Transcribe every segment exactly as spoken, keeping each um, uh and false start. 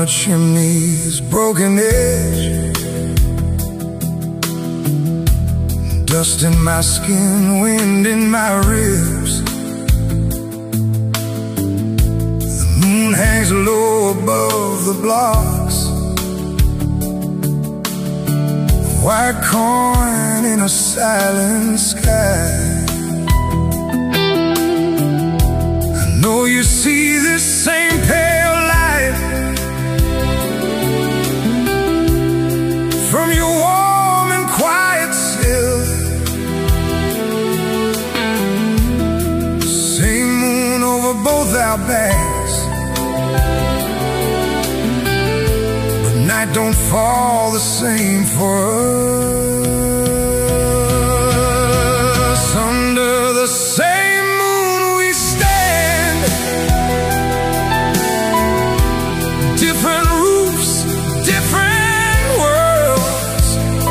a chimney's broken edge, dust in my skin, wind in my ribs. The moon hangs low above the blocks, white coin in a silent sky. I know you see this same pale light from your warm and quiet cell. Same moon over both our backs, but night don't fall the same for us. Under the same moon we stand, different roofs, different worlds.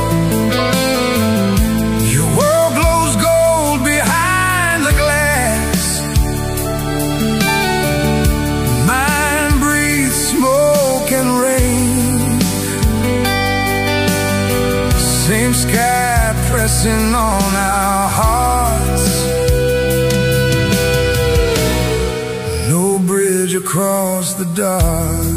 Your world glows gold behind the glass, mine breathes smoke and rain. Same sky pressing on our hearts, no bridge across the dark.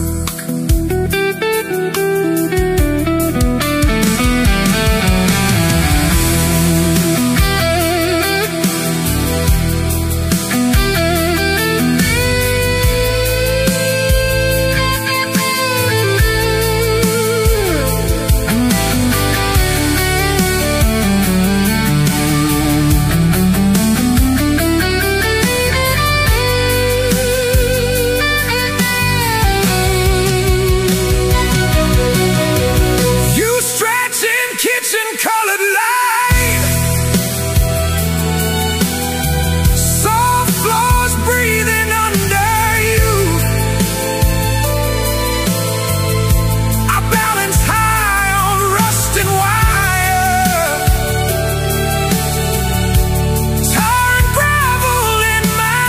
Colored light, soft floors breathing under you. I balance high on rust and wire, tar and gravel in my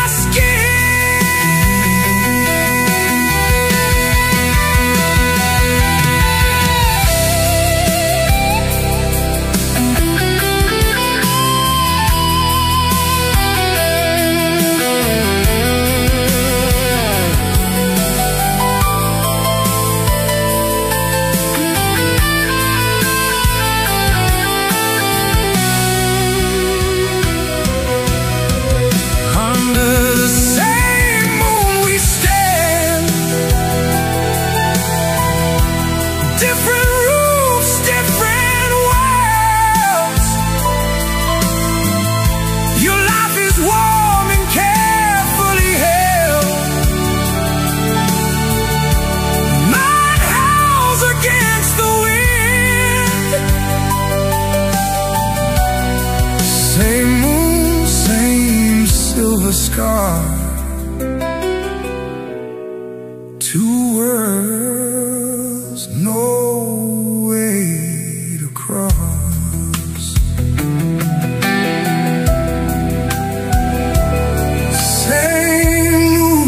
scar. Two worlds, no way to cross. Same moon,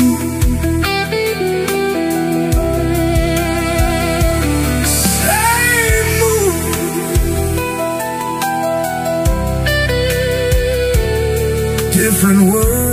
same moon, different worlds.